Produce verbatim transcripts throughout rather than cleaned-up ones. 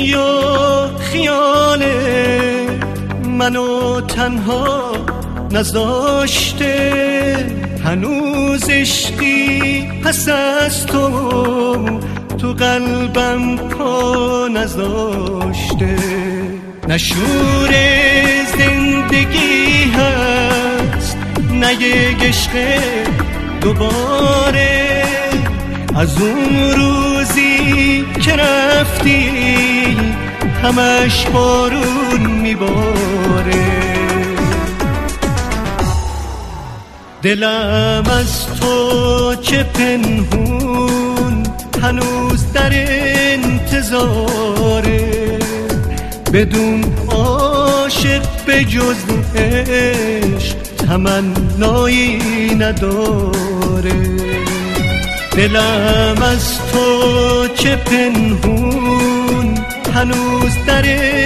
بیا خیال منو تنها نذاشته، هنوز عشقی پس از تو تو قلبم پا نذاشته. نه شور زندگی هست نه یک عشق دوباره، از اون روزی که رفتی همش بارون میباره. دلم از تو چه پنهون هنوز در انتظاره، بدون عاشق به جز عشق تمنایی نداره. دلم از تو چه پنهون هنوز در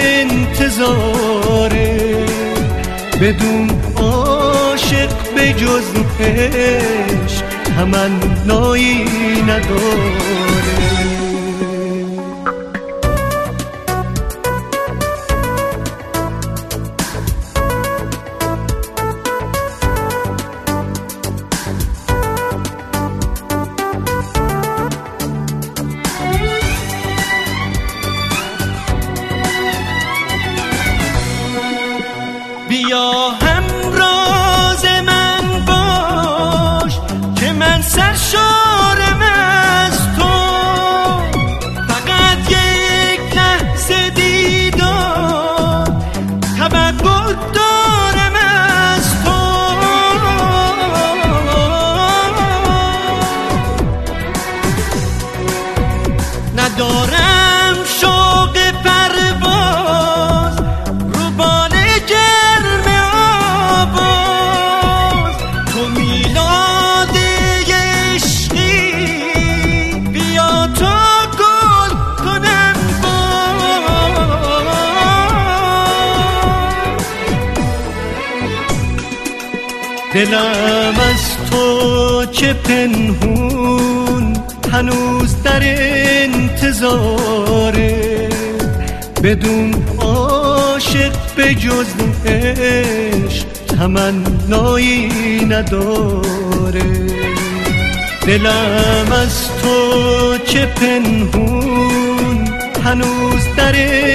انتظاره، بدون عاشق به جز عشق تمنایی نداره. بیا همراز من باش که من سرشارم از تو، فقط یک لحظه دیدار توقع دارم از تو. ندارم شوق پرواز رو بال گرم آواز، تو میلاد عشقی بیا تا گل کنم باز. دلم از تو چه پنهون هنوز در انتظاره، بدون عاشق به جز عشق تمنایی نداره. دلم از تو چه پنهون هنوز در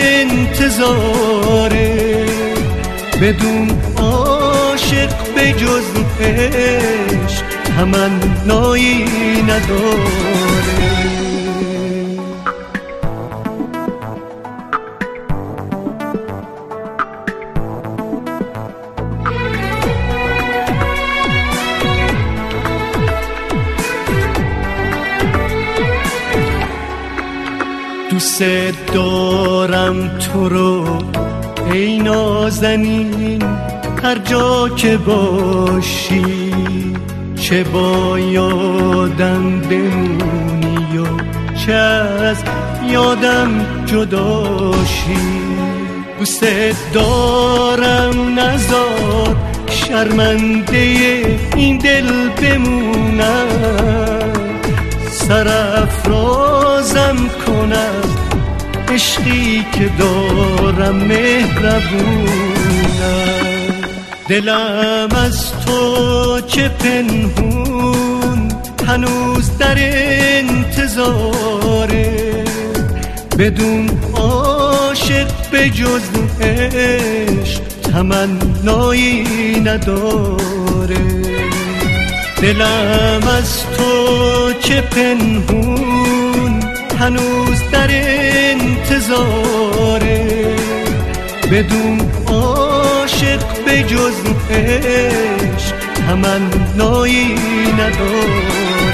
انتظاره، بدون عاشق به جز عشق تمنایی نداره. دوست دارم تو رو ای نازنین، هر جا که باشی چه با یادم بمونی و چه از یادم جداشی. دوست دارم نذار شرمنده این دل بمونم، سرافرازم کنم عشقی که دارم مهربونم. دلم از تو چه پنهون هنوز در انتظاره، بدون عاشق به جز عشق تمنایی نداره. دلم از تو چه پنهون هنوز در انتظاره، بدون عاشق به جز عشق تمنایی نداره.